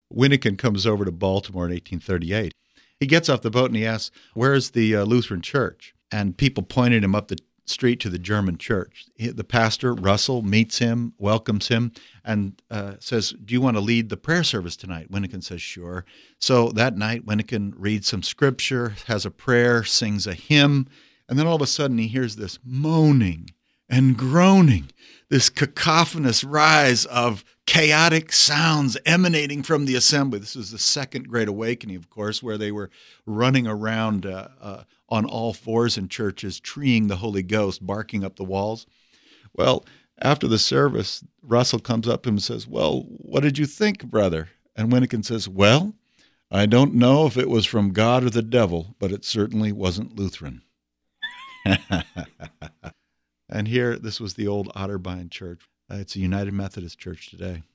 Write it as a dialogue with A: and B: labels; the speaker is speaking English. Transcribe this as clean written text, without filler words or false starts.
A: Winnikin comes over to Baltimore in 1838. He gets off the boat and he asks, where's the Lutheran church? And people pointed him up the street to the German church. The pastor, Russell, meets him, welcomes him, and says, do you want to lead the prayer service tonight? Winnikin says, sure. So that night, Winnikin reads some scripture, has a prayer, sings a hymn, and then all of a sudden he hears this moaning and groaning, this cacophonous rise of chaotic sounds emanating from the assembly. This was the Second Great Awakening, of course, where they were running around on all fours in churches, treeing the Holy Ghost, barking up the walls. Well, after the service, Russell comes up to him and says, well, what did you think, brother? And Winnikin says, well, I don't know if it was from God or the devil, but it certainly wasn't Lutheran. And here, this was the old Otterbein Church. It's a United Methodist Church today.